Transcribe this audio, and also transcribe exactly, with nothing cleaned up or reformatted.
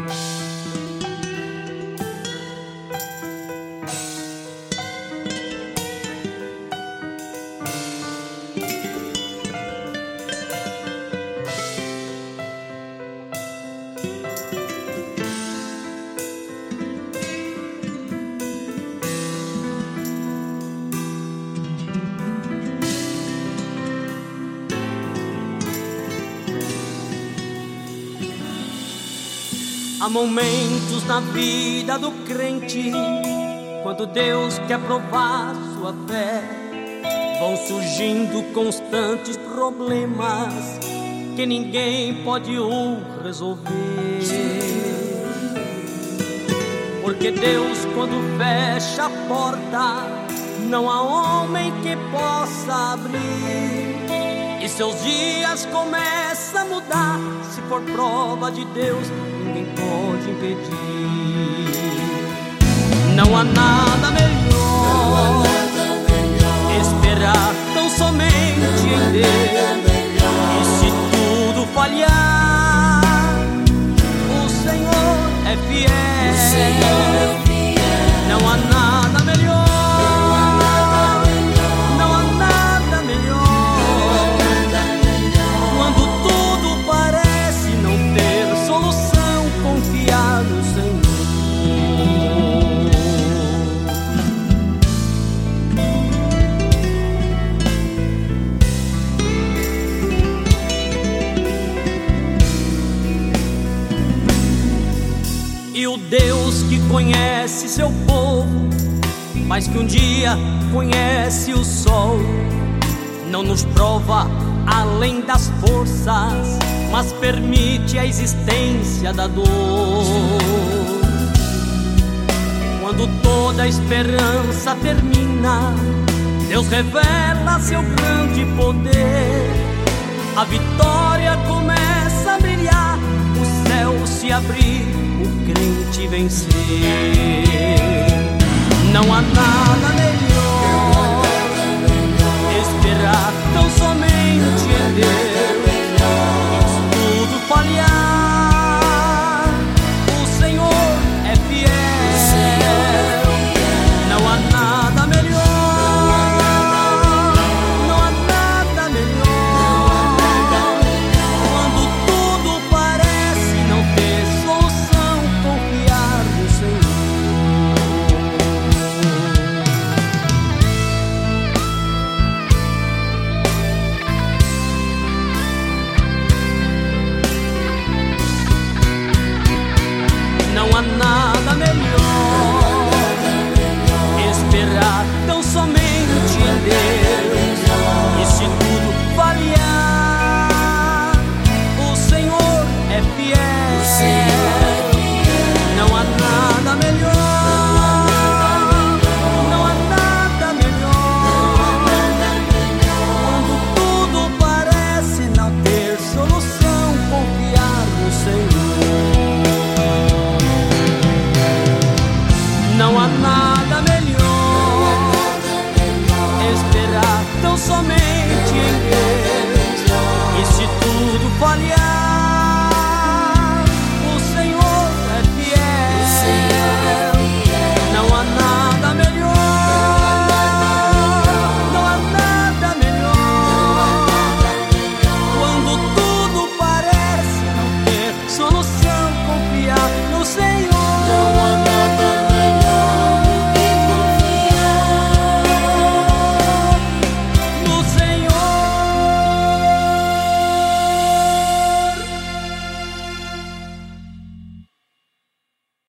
Há momentos na vida do crente, quando Deus quer provar sua fé, vão surgindo constantes problemas que ninguém pode ou resolver. Porque Deus, quando fecha a porta, não há homem que possa abrir, e seus dias começam a mudar. Se for prova de Deus, ninguém pode impedir. Não há nada melhor, esperar tão somente em Deus. E se tudo falhar, o Senhor é fiel. Não há nada melhor, não há nada melhor, quando tudo parece não ter solução, confiar no Senhor. E o Deus que conhece seu povo, mas que um dia conhece o sol, não nos prova além das forças, mas permite a existência da dor. Quando toda a esperança termina, Deus revela seu grande poder. A vitória começa a brilhar, o céu se abrir, o crente vencer. Não há nada melhor, esperar tão somente em Deus. Se tudo falhar, o Senhor é fiel. Não há nada melhor, não há nada melhor, quando tudo parece não ter solução, confiar no Senhor. Não há nada melhor, esperar tão somente em Deus. E se tudo falhar, o Senhor é fiel. Não há nada melhor, não há nada melhor, quando tudo parece não ter solução, confiar no Senhor. Não há nada melhor, esperar tão somente em Deus. E se tudo falhar, o Senhor é fiel. Não há nada melhor, não há nada melhor, quando tudo parece não ter solução, confiar no Senhor. Não há nada